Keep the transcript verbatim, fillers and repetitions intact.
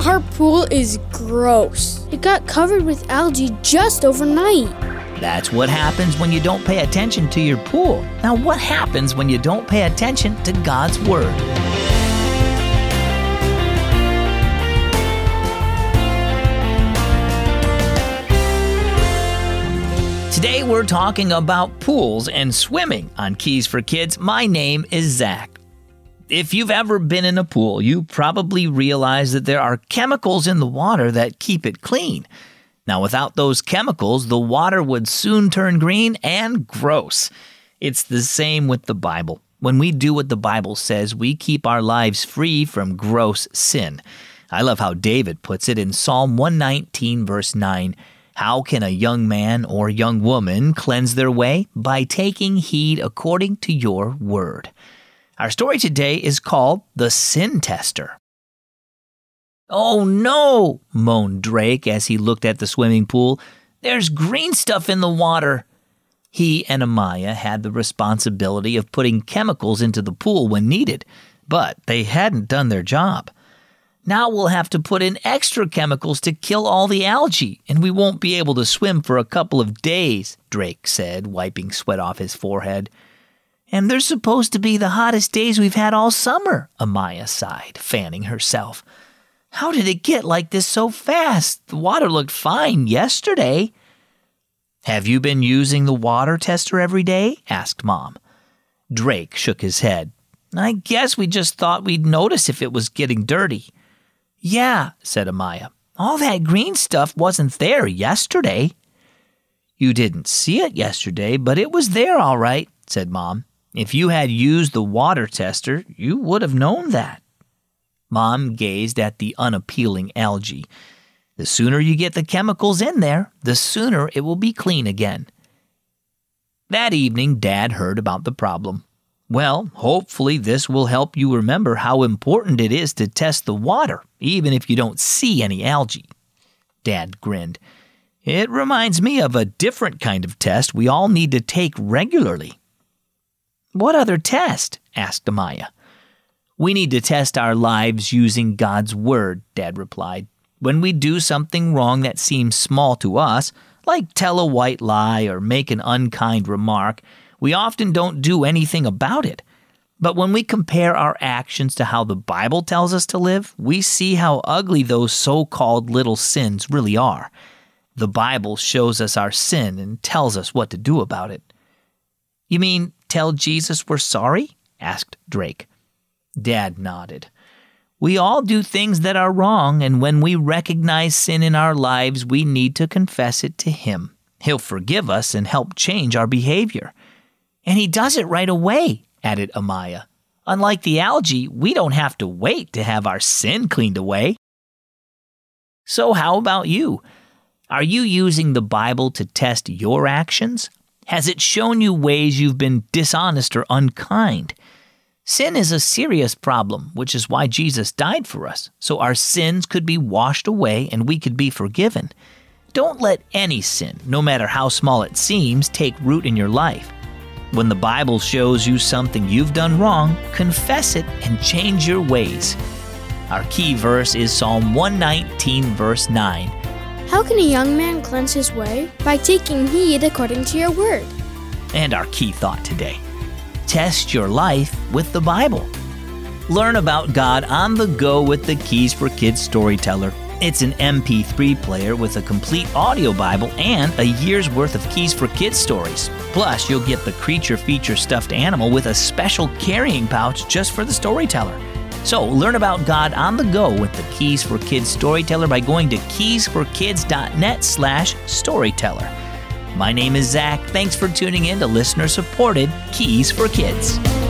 Our pool is gross. It got covered with algae just overnight. That's what happens when you don't pay attention to your pool. Now, what happens when you don't pay attention to God's Word? Today, we're talking about pools and swimming on Keys for Kids. My name is Zach. If you've ever been in a pool, you probably realize that there are chemicals in the water that keep it clean. Now, without those chemicals, the water would soon turn green and gross. It's the same with the Bible. When we do what the Bible says, we keep our lives free from gross sin. I love how David puts it in Psalm one nineteen, verse nine. How can a young man or young woman cleanse their way? By taking heed according to your word. Our story today is called The Sin Tester. "Oh no," moaned Drake as he looked at the swimming pool. "There's green stuff in the water." He and Amaya had the responsibility of putting chemicals into the pool when needed, but they hadn't done their job. "Now we'll have to put in extra chemicals to kill all the algae, and we won't be able to swim for a couple of days," Drake said, wiping sweat off his forehead. "And they're supposed to be the hottest days we've had all summer," Amaya sighed, fanning herself. "How did it get like this so fast? The water looked fine yesterday." "Have you been using the water tester every day?" asked Mom. Drake shook his head. "I guess we just thought we'd notice if it was getting dirty." "Yeah," said Amaya. "All that green stuff wasn't there yesterday." "You didn't see it yesterday, but it was there all right," said Mom. "If you had used the water tester, you would have known that." Mom gazed at the unappealing algae. "The sooner you get the chemicals in there, the sooner it will be clean again." That evening, Dad heard about the problem. "Well, hopefully this will help you remember how important it is to test the water, even if you don't see any algae." Dad grinned. "It reminds me of a different kind of test we all need to take regularly." "What other test?" asked Amaya. "We need to test our lives using God's Word," Dad replied. "When we do something wrong that seems small to us, like tell a white lie or make an unkind remark, we often don't do anything about it. But when we compare our actions to how the Bible tells us to live, we see how ugly those so-called little sins really are. The Bible shows us our sin and tells us what to do about it." "You mean tell Jesus we're sorry?" asked Drake. Dad nodded. "We all do things that are wrong, and when we recognize sin in our lives, we need to confess it to Him. He'll forgive us and help change our behavior." "And He does it right away," added Amaya. "Unlike the algae, we don't have to wait to have our sin cleaned away." So how about you? Are you using the Bible to test your actions? Has it shown you ways you've been dishonest or unkind? Sin is a serious problem, which is why Jesus died for us, so our sins could be washed away and we could be forgiven. Don't let any sin, no matter how small it seems, take root in your life. When the Bible shows you something you've done wrong, confess it and change your ways. Our key verse is Psalm one nineteen, verse nine. "How can a young man cleanse his way? By taking heed according to your word." And our key thought today: test your life with the Bible. Learn about God on the go with the Keys for Kids Storyteller. It's an M P three player with a complete audio Bible and a year's worth of Keys for Kids stories. Plus, you'll get the creature feature stuffed animal with a special carrying pouch just for the storyteller. So, learn about God on the go with the Keys for Kids Storyteller by going to keysforkids.net slash storyteller. My name is Zach. Thanks for tuning in to listener-supported Keys for Kids.